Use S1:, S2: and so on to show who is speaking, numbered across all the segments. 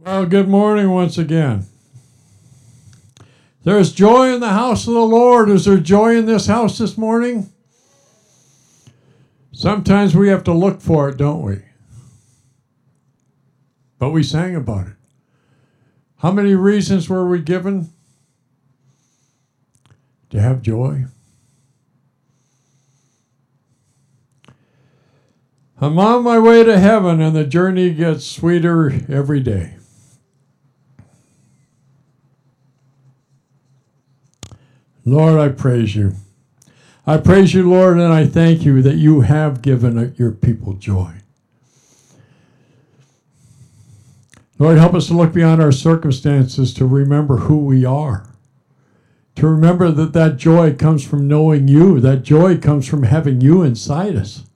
S1: Well, good morning once again. There's joy in the house of the Lord. Is there joy in this house this morning? Sometimes we have to look for it, don't we? But we sang about it. How many reasons were we given to have joy? I'm on my way to heaven, and the journey gets sweeter every day. Lord, I praise you. I praise you, Lord, and I thank you that you have given your people joy. Lord, help us to look beyond our circumstances to remember who we are. To remember that joy comes from knowing you. That joy comes from having you inside us.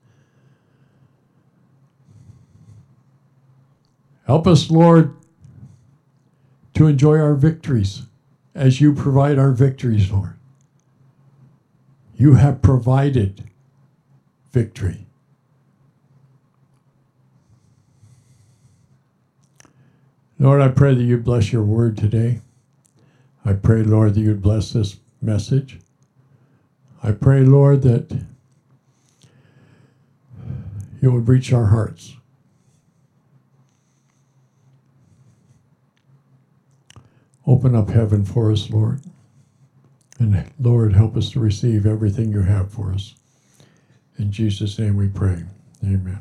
S1: Help us, Lord, to enjoy our victories as you provide our victories, Lord. You have provided victory. Lord, I pray that you bless your word today. I pray, Lord, that you'd bless this message. I pray, Lord, that you would reach our hearts. Open up heaven for us, Lord. And Lord, help us to receive everything you have for us. In Jesus' name we pray. Amen.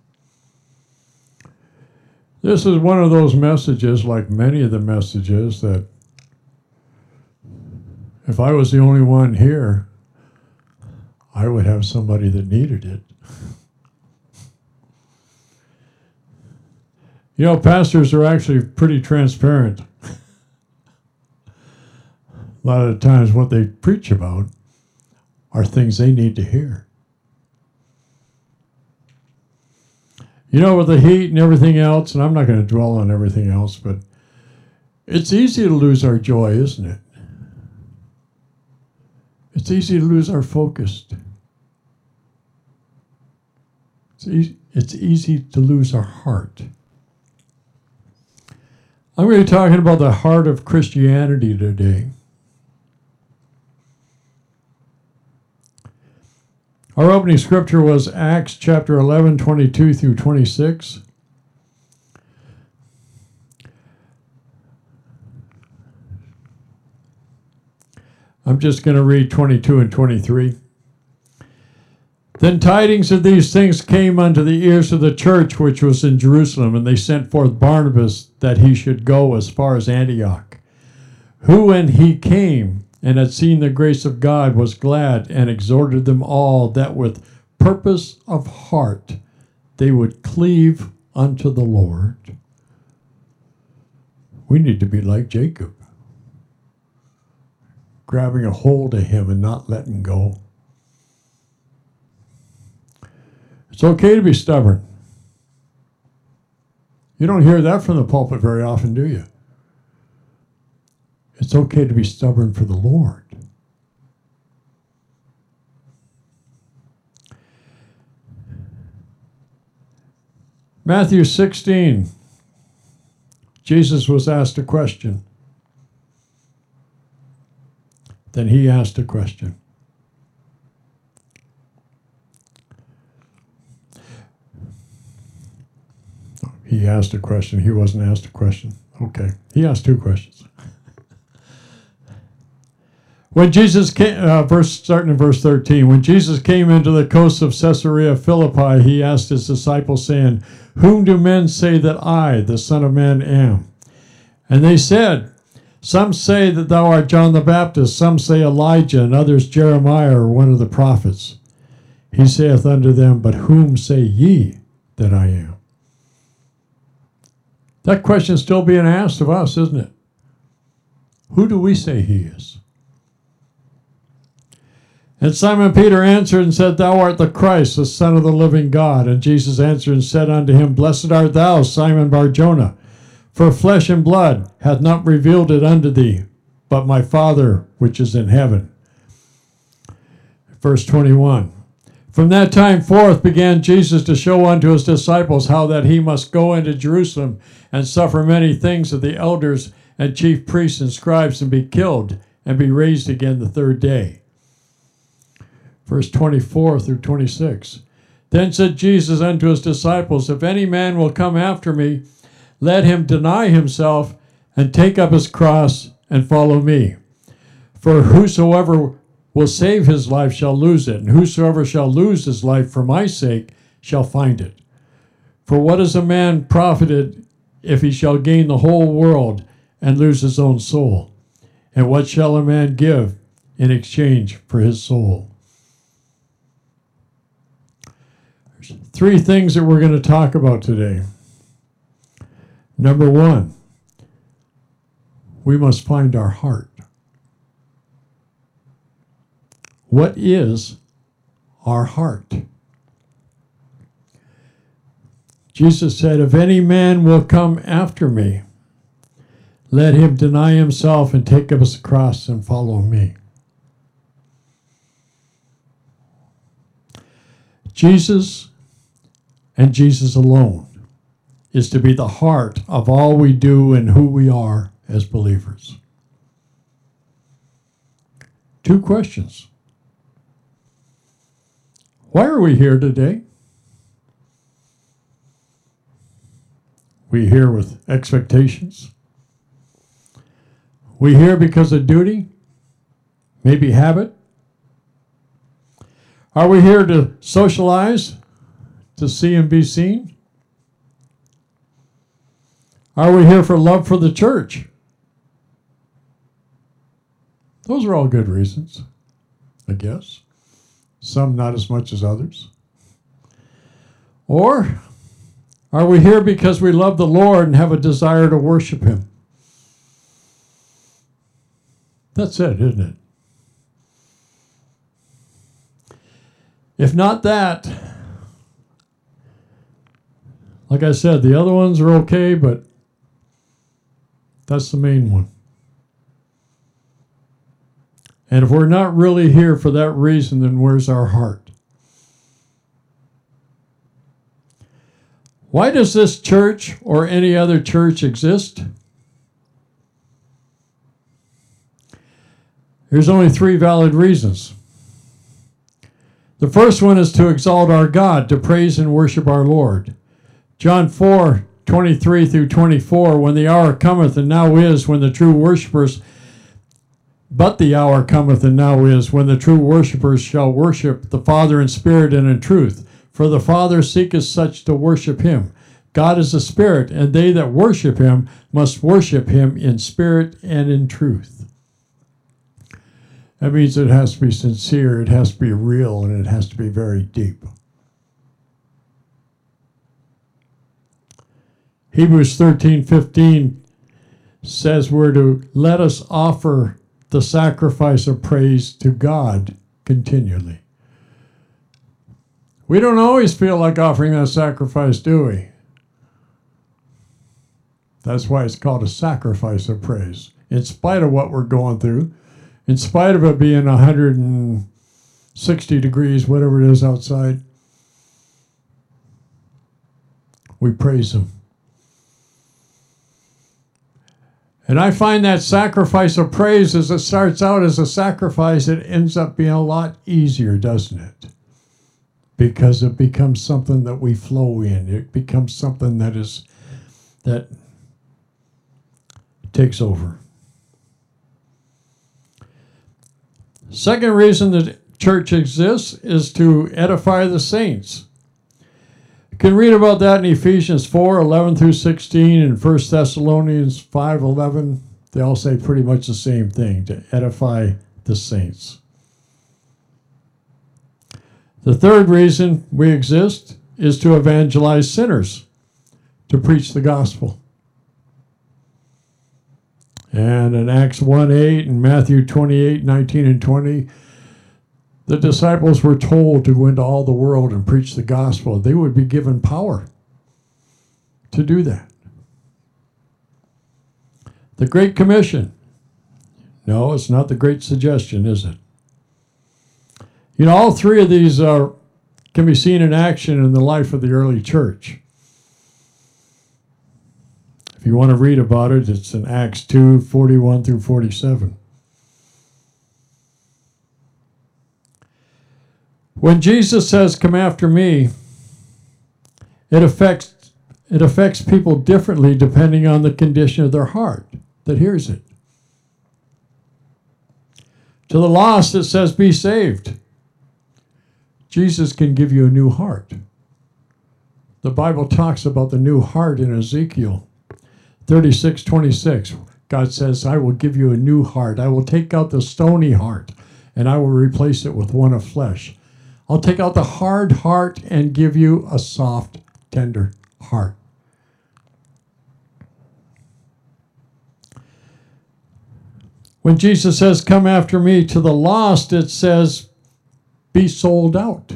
S1: This is one of those messages, like many of the messages, that if I was the only one here, I would have somebody that needed it. You know, pastors are actually pretty transparent. A lot of the times what they preach about are things they need to hear. You know, with the heat and everything else, and I'm not going to dwell on everything else, but it's easy to lose our joy, isn't it? It's easy to lose our focus. It's easy to lose our heart. I'm going to be talking about the heart of Christianity today. Our opening scripture was Acts chapter 11, 22 through 26. I'm just going to read 22 and 23. Then tidings of these things came unto the ears of the church which was in Jerusalem, and they sent forth Barnabas that he should go as far as Antioch. Who, when he came and had seen the grace of God, was glad, and exhorted them all that with purpose of heart they would cleave unto the Lord. We need to be like Jacob, grabbing a hold of him and not letting go. It's okay to be stubborn. You don't hear that from the pulpit very often, do you? It's okay to be stubborn for the Lord. Matthew 16, Jesus was asked a question. Then he asked a question. He asked a question. He wasn't asked a question. Okay. He asked two questions. When Jesus came, starting in verse 13, when Jesus came into the coast of Caesarea Philippi, he asked his disciples, saying, Whom do men say that I, the Son of Man, am? And they said, Some say that thou art John the Baptist, some say Elijah, and others Jeremiah or one of the prophets. He saith unto them, But whom say ye that I am? That question is still being asked of us, isn't it? Who do we say he is? And Simon Peter answered and said, Thou art the Christ, the Son of the living God. And Jesus answered and said unto him, Blessed art thou, Simon Bar-Jonah, for flesh and blood hath not revealed it unto thee, but my Father which is in heaven. Verse 21. From that time forth began Jesus to show unto his disciples how that he must go into Jerusalem and suffer many things of the elders and chief priests and scribes, and be killed, and be raised again the third day. Verse 24 through 26. Then said Jesus unto his disciples, If any man will come after me, let him deny himself, and take up his cross, and follow me. For whosoever will save his life shall lose it, and whosoever shall lose his life for my sake shall find it. For what is a man profited if he shall gain the whole world and lose his own soul? And what shall a man give in exchange for his soul? There's three things that we're going to talk about today. Number one, we must find our heart. What is our heart? Jesus said, If any man will come after me, let him deny himself and take up his cross and follow me. Jesus and Jesus alone is to be the heart of all we do and who we are as believers. Two questions. Why are we here today? We here with expectations. We here because of duty, maybe habit. Are we here to socialize, to see and be seen? Are we here for love for the church? Those are all good reasons, I guess. Some not as much as others. Or are we here because we love the Lord and have a desire to worship Him? That's it, isn't it? If not that, like I said, the other ones are okay, but that's the main one. And if we're not really here for that reason, then where's our heart? Why does this church or any other church exist? There's only three valid reasons. The first one is to exalt our God, to praise and worship our Lord. John 4:23 through 24, when the hour cometh and now is, when the true worshipers, but the hour cometh and now is, when the true worshipers shall worship the Father in spirit and in truth. For the Father seeketh such to worship Him. God is a spirit, and they that worship Him must worship Him in spirit and in truth. That means it has to be sincere, it has to be real, and it has to be very deep. Hebrews 13:15 says we're to let us offer the sacrifice of praise to God continually. We don't always feel like offering that sacrifice, do we? That's why it's called a sacrifice of praise. In spite of what we're going through, in spite of it being 160 degrees, whatever it is outside, we praise Him. And I find that sacrifice of praise, as it starts out as a sacrifice, it ends up being a lot easier, doesn't it? Because it becomes something that we flow in. It becomes something that takes over. Second reason the church exists is to edify the saints. You can read about that in Ephesians 4:11 through 16 and 1 Thessalonians 5:11. They all say pretty much the same thing, to edify the saints. The third reason we exist is to evangelize sinners, to preach the gospel. And in Acts 1:8 and Matthew 28:19 and 20, the disciples were told to go into all the world and preach the gospel. They would be given power to do that. The Great Commission. No, it's not the Great Suggestion, is it? You know, all three of these can be seen in action in the life of the early church. If you want to read about it, it's in Acts 2:41 through 47. When Jesus says, "Come after me," it affects people differently depending on the condition of their heart that hears it. To the lost, it says, "Be saved." Jesus can give you a new heart. The Bible talks about the new heart in Ezekiel 36:26. God says, "I will give you a new heart. I will take out the stony heart, and I will replace it with one of flesh. I'll take out the hard heart and give you a soft, tender heart." When Jesus says, "Come after me," to the lost, it says, be sold out.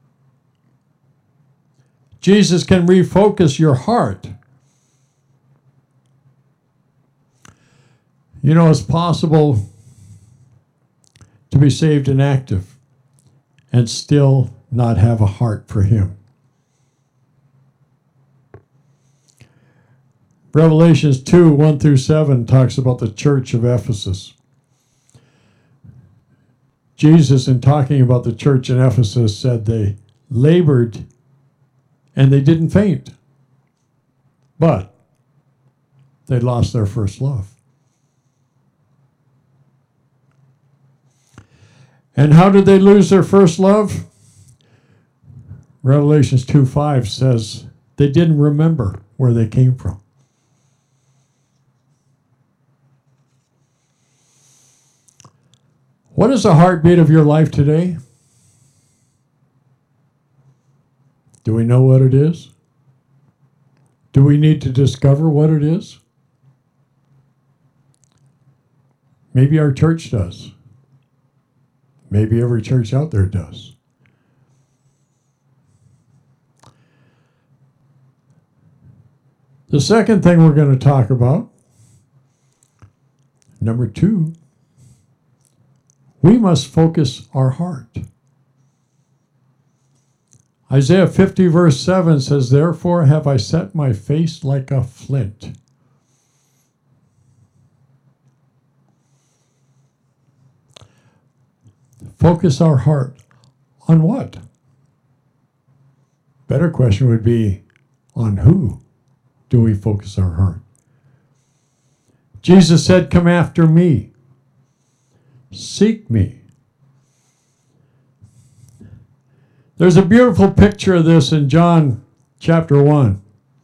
S1: Jesus can refocus your heart. You know, it's possible to be saved and active and still not have a heart for Him. Revelations 2:1 through 7 talks about the church of Ephesus. Jesus, in talking about the church in Ephesus, said they labored and they didn't faint, but they lost their first love. And how did they lose their first love? Revelations 2:5 says they didn't remember where they came from. What is the heartbeat of your life today? Do we know what it is? Do we need to discover what it is? Maybe our church does. Maybe every church out there does. The second thing we're going to talk about, number 2, we must focus our heart. Isaiah 50 verse 7 says, "Therefore have I set my face like a flint." Focus our heart on what? Better question would be, on who do we focus our heart? Jesus said, "Come after me. Seek me." There's a beautiful picture of this in John chapter 1.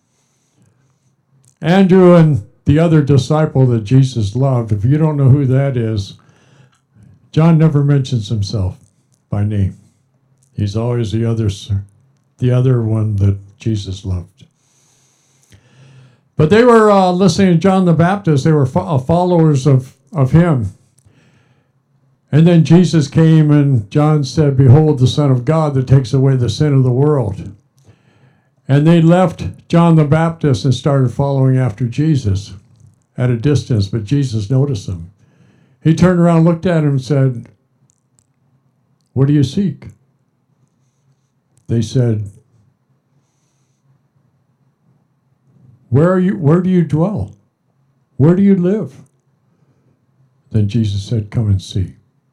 S1: Andrew and the other disciple that Jesus loved, if you don't know who that is, John never mentions himself by name. He's always the other one that Jesus loved. But they were listening to John the Baptist. They were followers of him. And then Jesus came and John said, "Behold the Son of God that takes away the sin of the world." And they left John the Baptist and started following after Jesus at a distance, but Jesus noticed them. He turned around, looked at him and said, "What do you seek?" They said, Where do you dwell? Where do you live?" Then Jesus said, "Come and see."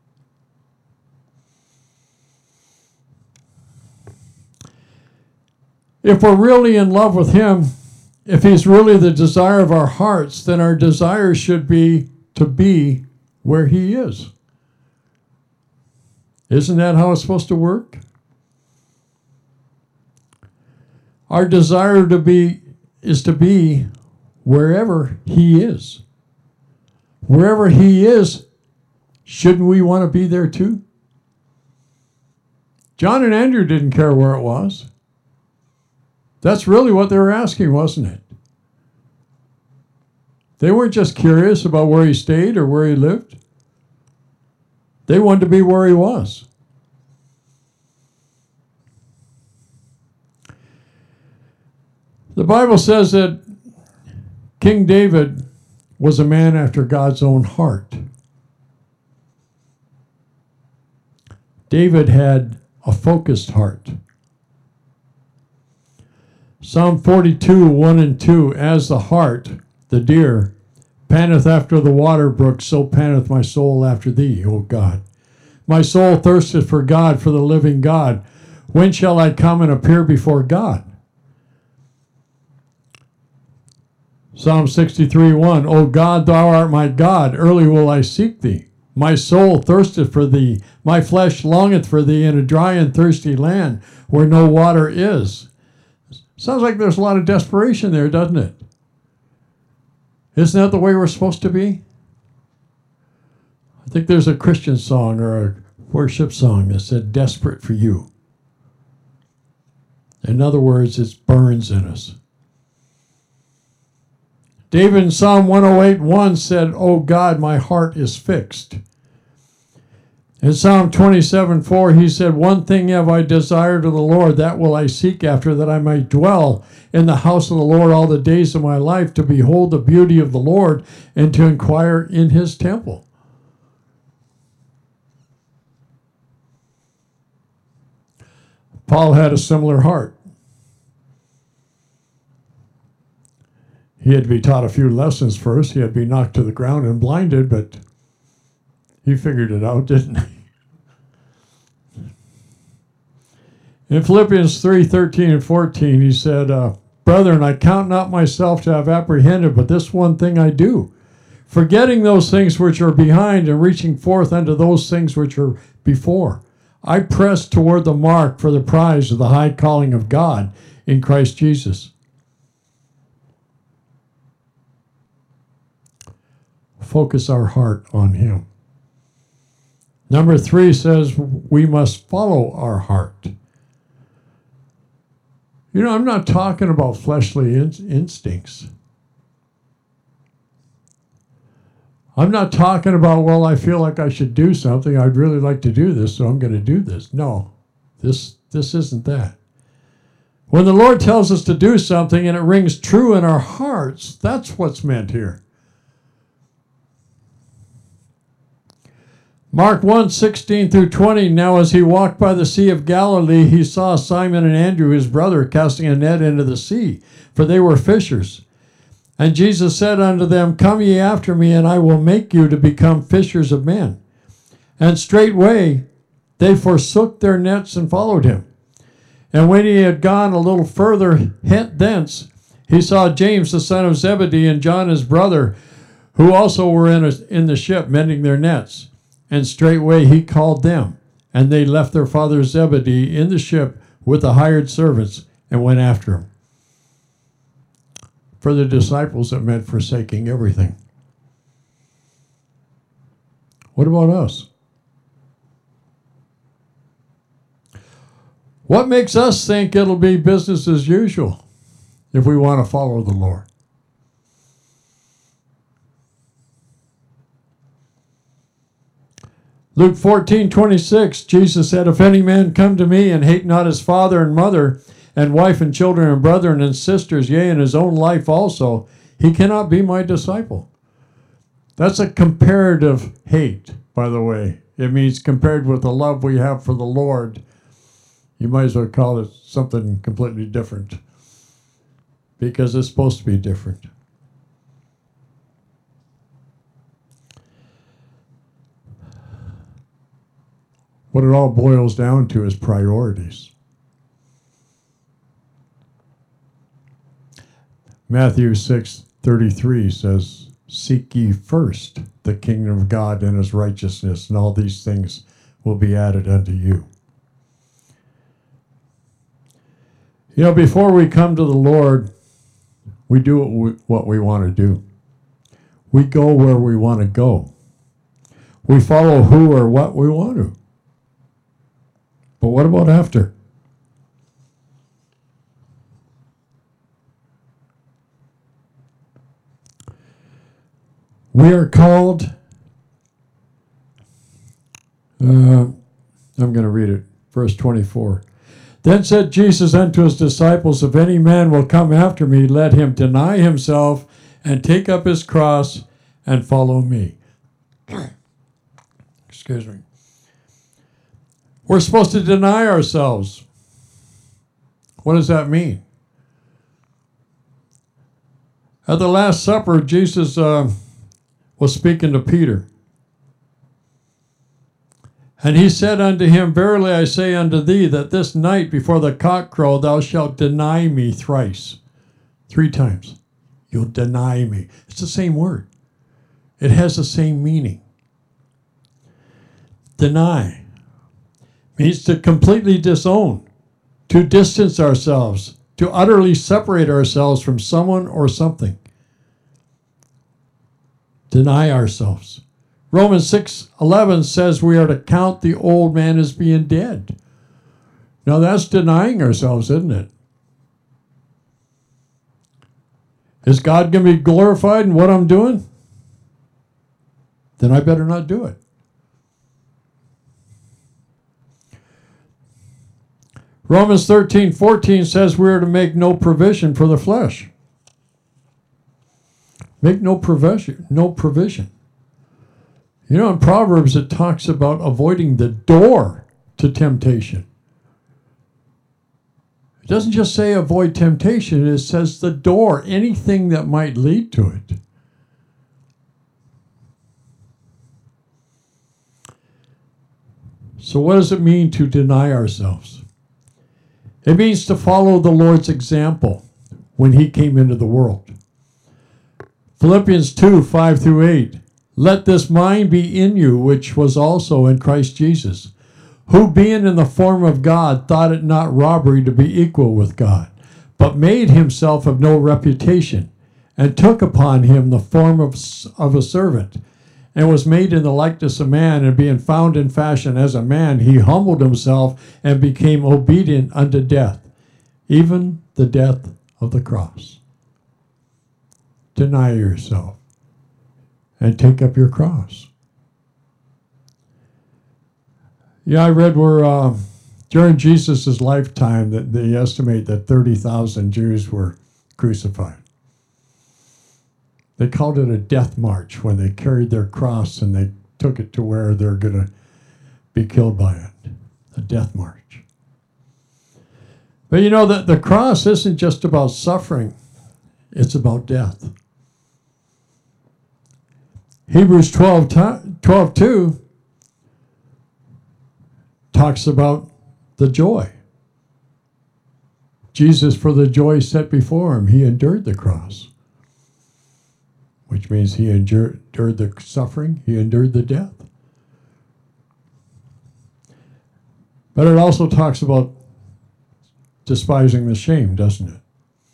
S1: If we're really in love with Him, if He's really the desire of our hearts, then our desire should be to be where He is. Isn't that how it's supposed to work? Our desire is to be wherever He is. Wherever He is, shouldn't we want to be there too? John and Andrew didn't care where it was. That's really what they were asking, wasn't it? They weren't just curious about where He stayed or where He lived. They wanted to be where He was. The Bible says that King David was a man after God's own heart. David had a focused heart Psalm 42, 1 and 2. As the hart, the deer, panteth after the water brook, so panteth my soul after thee, O God. My soul thirsteth for God, for the living God. When shall I come and appear before God? Psalm 63, 1. O God, thou art my God, early will I seek thee. My soul thirsteth for thee, my flesh longeth for thee in a dry and thirsty land where no water is. Sounds like there's a lot of desperation there, doesn't it? Isn't that the way we're supposed to be? I think there's a Christian song or a worship song that said, desperate for you. In other words, it burns in us. David in Psalm 108:1 said, O God, my heart is fixed. In Psalm 27:4, he said, one thing have I desired of the Lord, that will I seek after, that I might dwell in the house of the Lord all the days of my life, to behold the beauty of the Lord and to inquire in his temple. Paul had a similar heart. He had to be taught a few lessons first. He had to be knocked to the ground and blinded, but he figured it out, didn't he? In Philippians 3:13 and 14, he said, Brethren, I count not myself to have apprehended, but this one thing I do, forgetting those things which are behind and reaching forth unto those things which are before. I press toward the mark for the prize of the high calling of God in Christ Jesus. Focus our heart on him. Number 3 says we must follow our heart. You know, I'm not talking about fleshly instincts. I'm not talking about, well, I feel like I should do something. I'd really like to do this, so I'm going to do this. No, this isn't that. When the Lord tells us to do something and it rings true in our hearts, that's what's meant here. Mark 1:16 through 20, now as he walked by the Sea of Galilee, he saw Simon and Andrew, his brother, casting a net into the sea, for they were fishers. And Jesus said unto them, Come ye after me, and I will make you to become fishers of men. And straightway they forsook their nets and followed him. And when he had gone a little further thence, he saw James the son of Zebedee and John his brother, who also were in the ship mending their nets. And straightway he called them, and they left their father Zebedee in the ship with the hired servants and went after him. For the disciples, it meant forsaking everything. What about us? What makes us think it'll be business as usual if we want to follow the Lord? Luke 14:26, Jesus said, If any man come to me and hate not his father and mother and wife and children and brethren and sisters, yea, and his own life also, he cannot be my disciple. That's a comparative hate, by the way. It means compared with the love we have for the Lord, you might as well call it something completely different, because it's supposed to be different. What it all boils down to is priorities. Matthew 6:33 says, Seek ye first the kingdom of God and his righteousness, and all these things will be added unto you. You know, before we come to the Lord, we do what we want to do. We go where we want to go. We follow who or what we want to. But what about after? We are called, I'm going to read it, verse 24. Then said Jesus unto his disciples, If any man will come after me, let him deny himself and take up his cross and follow me. Excuse me. We're supposed to deny ourselves. What does that mean? At the Last Supper, Jesus was speaking to Peter. And he said unto him, Verily I say unto thee, that this night before the cock crow thou shalt deny me thrice. 3 times. You'll deny me. It's the same word. It has the same meaning. Deny means to completely disown, to distance ourselves, to utterly separate ourselves from someone or something. Deny ourselves. Romans 6:11 says we are to count the old man as being dead. Now that's denying ourselves, isn't it? Is God going to be glorified in what I'm doing? Then I better not do it. Romans 13:14 says we are to make no provision for the flesh. Make no provision. No provision. You know, in Proverbs it talks about avoiding the door to temptation. It doesn't just say avoid temptation, it says the door, anything that might lead to it. So what does it mean to deny ourselves? It means to follow the Lord's example when he came into the world. Philippians 2:5-8. Let this mind be in you, which was also in Christ Jesus, who being in the form of God thought it not robbery to be equal with God, but made himself of no reputation, and took upon him the form of a servant, and was made in the likeness of man, and being found in fashion as a man, he humbled himself and became obedient unto death, even the death of the cross. Deny yourself and take up your cross. Yeah, I read where during Jesus' lifetime that they estimate that 30,000 Jews were crucified. They called it a death march when they carried their cross and they took it to where they're going to be killed by it. A death march. But you know that the cross isn't just about suffering. It's about death. Hebrews 12:2 talks about the joy. Jesus, for the joy set before him, he endured the cross, which means he endured the suffering, he endured the death. But it also talks about despising the shame, doesn't it?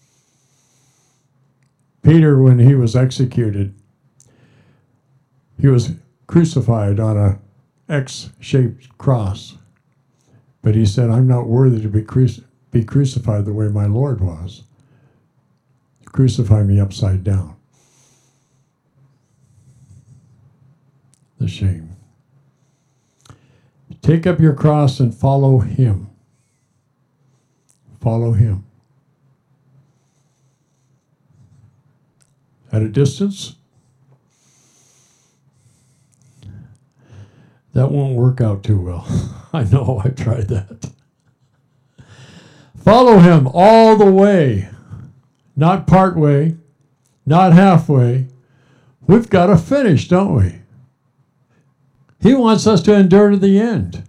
S1: Peter, when he was executed, he was crucified on a X-shaped cross. But he said, I'm not worthy to be crucified the way my Lord was. Crucify me upside down. The shame. Take up your cross and follow him. Follow him. At a distance, that won't work out too well. I know, I tried that. Follow him all the way, not part way, not halfway. We've got to finish, don't we? He wants us to endure to the end.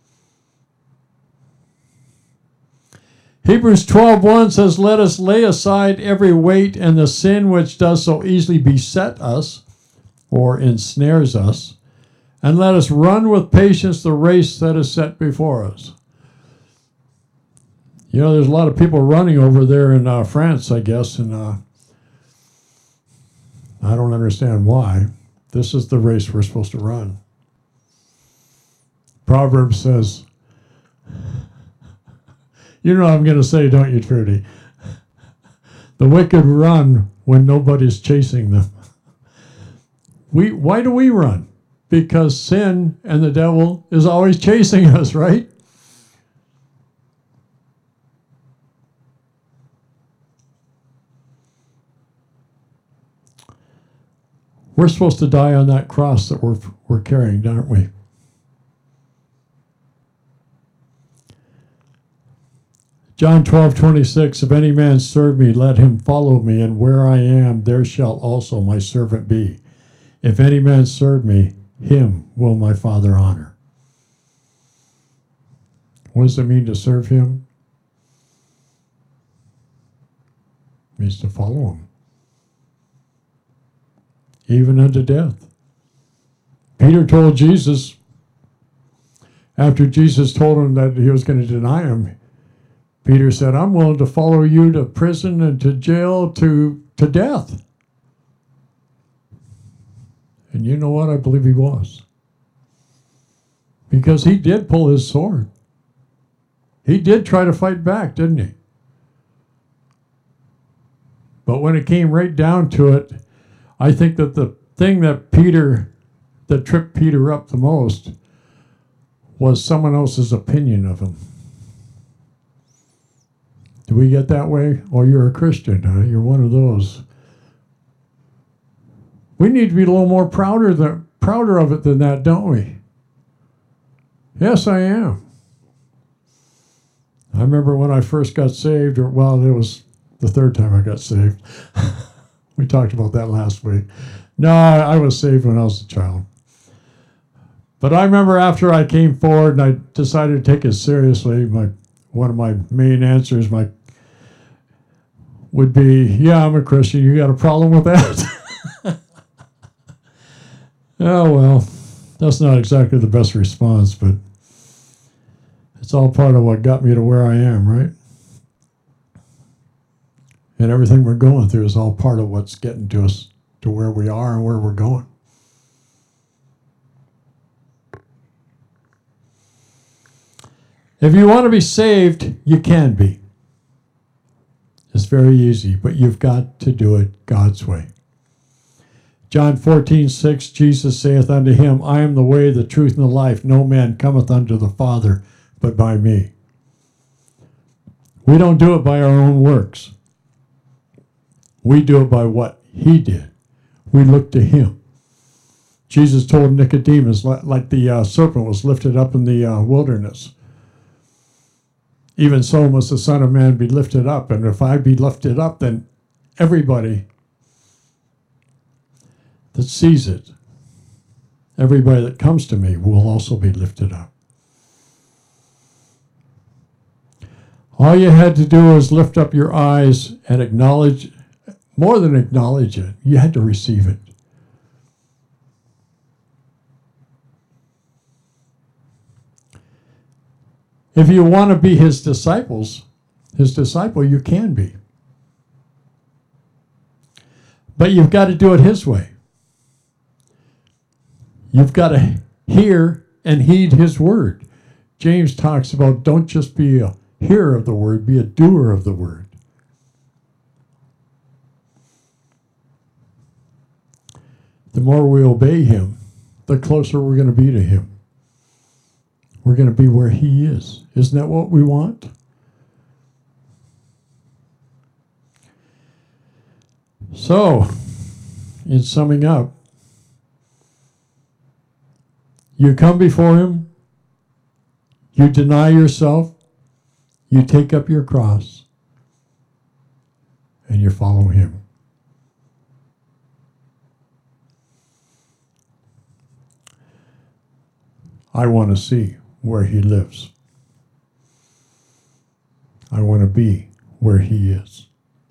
S1: Hebrews 12:1 says, let us lay aside every weight and the sin which does so easily beset us, or ensnares us, and let us run with patience the race that is set before us. You know, there's a lot of people running over there in France, I guess, and I don't understand why. This is the race we're supposed to run. Proverbs says, you know what I'm going to say, don't you, Trudy? The wicked run when nobody's chasing them. Why do we run? Because sin and the devil is always chasing us, right? We're supposed to die on that cross that we're carrying, aren't we? John 12:26, if any man serve me, let him follow me, and where I am, there shall also my servant be. If any man serve me, him will my Father honor. What does it mean to serve him? It means to follow him, even unto death. Peter told Jesus, after Jesus told him that he was going to deny him, Peter said, I'm willing to follow you to prison and to jail, to death. And you know what? I believe he was. Because he did pull his sword. He did try to fight back, didn't he? But when it came right down to it, I think that the thing that tripped Peter up the most was someone else's opinion of him. Do we get that way? Oh, you're a Christian, huh? You're one of those. We need to be a little more prouder of it than that, don't we? Yes, I am. I remember when I first got saved, it was the third time I got saved. We talked about that last week. No, I was saved when I was a child. But I remember after I came forward and I decided to take it seriously, one of my main answers would be, yeah, I'm a Christian. You got a problem with that? Oh, well, that's not exactly the best response, but it's all part of what got me to where I am, right? And everything we're going through is all part of what's getting to us to where we are and where we're going. If you want to be saved, you can be. It's very easy, but you've got to do it God's way. John 14:6, Jesus saith unto him, I am the way, the truth, and the life. No man cometh unto the Father but by me. We don't do it by our own works. We do it by what he did. We look to him. Jesus told Nicodemus, like the serpent was lifted up in the wilderness, even so must the Son of Man be lifted up. And if I be lifted up, then everybody that sees it, everybody that comes to me will also be lifted up. All you had to do was lift up your eyes and acknowledge, more than acknowledge it, you had to receive it. If you want to be his disciple, you can be. But you've got to do it his way. You've got to hear and heed his word. James talks about don't just be a hearer of the word, be a doer of the word. The more we obey him, the closer we're going to be to him. We're going to be where he is. Isn't that what we want? So, in summing up, you come before him, you deny yourself, you take up your cross, and you follow him. I want to see where he lives. I want to be where he is.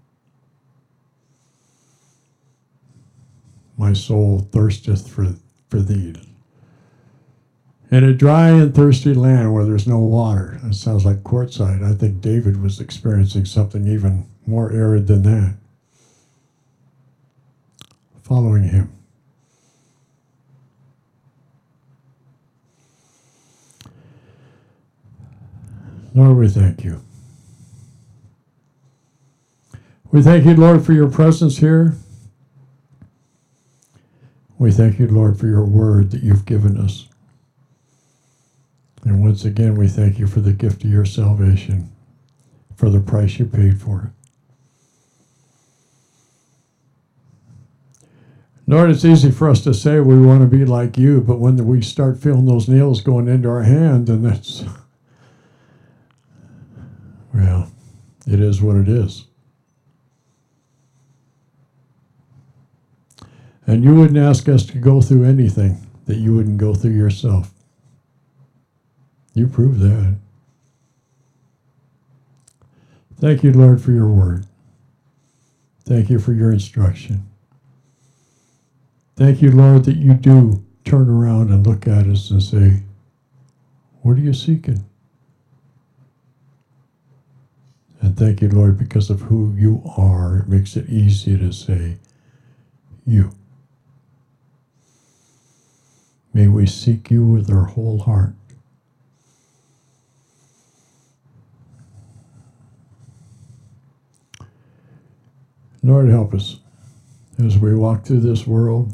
S1: My soul thirsteth for thee. In a dry and thirsty land where there's no water. That sounds like courtside. I think David was experiencing something even more arid than that. Following him. Lord, we thank you. We thank you, Lord, for your presence here. We thank you, Lord, for your word that you've given us. And once again, we thank you for the gift of your salvation, for the price you paid for it. Lord, it's easy for us to say we want to be like you, but when we start feeling those nails going into our hand, then that's, well, It is what it is. And you wouldn't ask us to go through anything that you wouldn't go through yourself. You prove that. Thank you, Lord, for your word. Thank you for your instruction. Thank you, Lord, that you do turn around and look at us and say, what are you seeking? And thank you, Lord, because of who you are, it makes it easy to say, you. May we seek you with our whole heart. Lord, help us as we walk through this world.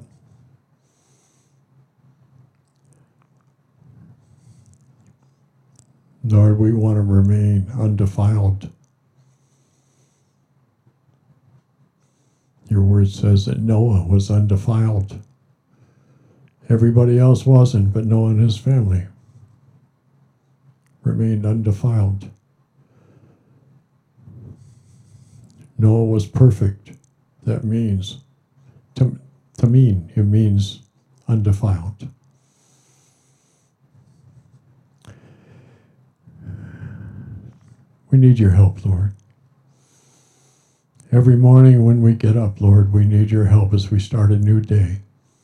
S1: Lord, we want to remain undefiled. Your word says that Noah was undefiled. Everybody else wasn't, but Noah and his family remained undefiled. Noah was perfect. That means, tameen, it means undefiled. We need your help, Lord. Every morning when we get up, Lord, we need your help as we start a new day.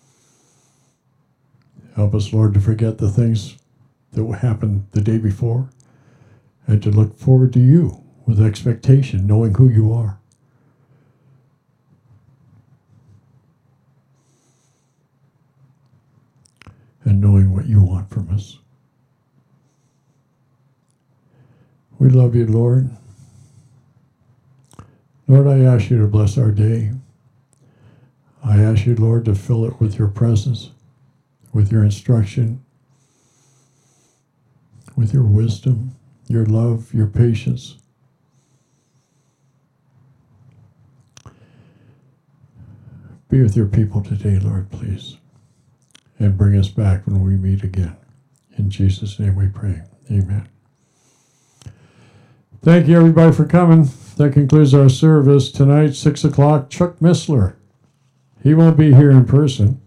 S1: Help us, Lord, to forget the things that happened the day before and to look forward to you with expectation, knowing who you are. And knowing what you want from us. We love you, Lord. Lord, I ask you to bless our day. I ask you, Lord, to fill it with your presence, with your instruction, with your wisdom, your love, your patience. Be with your people today, Lord, please. And bring us back when we meet again. In Jesus' name we pray. Amen. Thank you, everybody, for coming. That concludes our service tonight, 6 o'clock. Chuck Missler. He won't be here in person,